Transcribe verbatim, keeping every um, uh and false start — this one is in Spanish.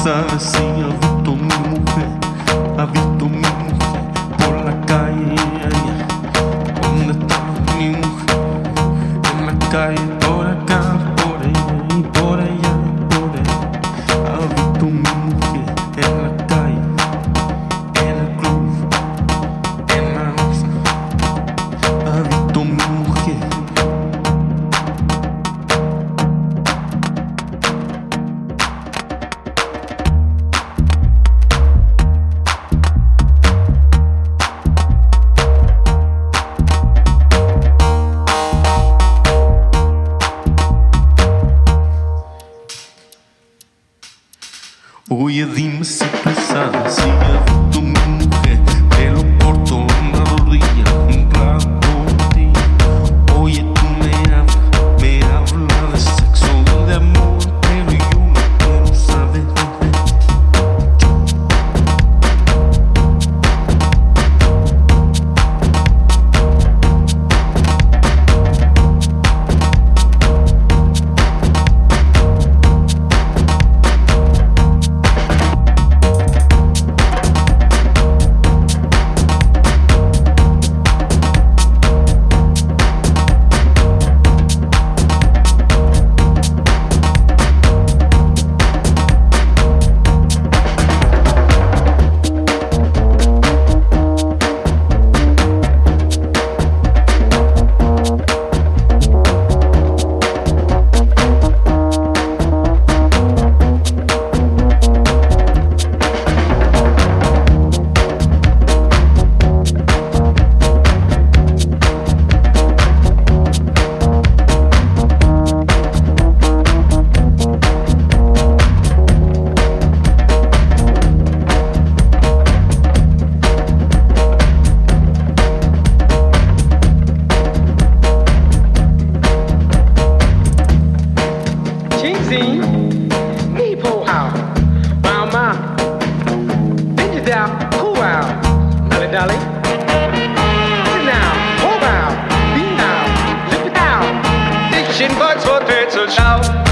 sabe si ha visto mi mujer, ha visto mi mujer por la calle. ¿Dónde está mi mujer? En la calle, por acá, por ella y por allá, por ella. Ha visto mi mujer en la calle, en el club, en la mesa. Ha visto mi mujer. Oye, dime si tú sabes si ha visto mi mujer, pelo corto en la rodilla, un plato de ti. Oye, tú me hablas, me hablas de sexo, de amor, pero yo no quiero saber de me pull out, wow, ma, bend it down, cool out, dolly, dolly, sit down, hold out, be now, lift it out, diction buds for pencil shout.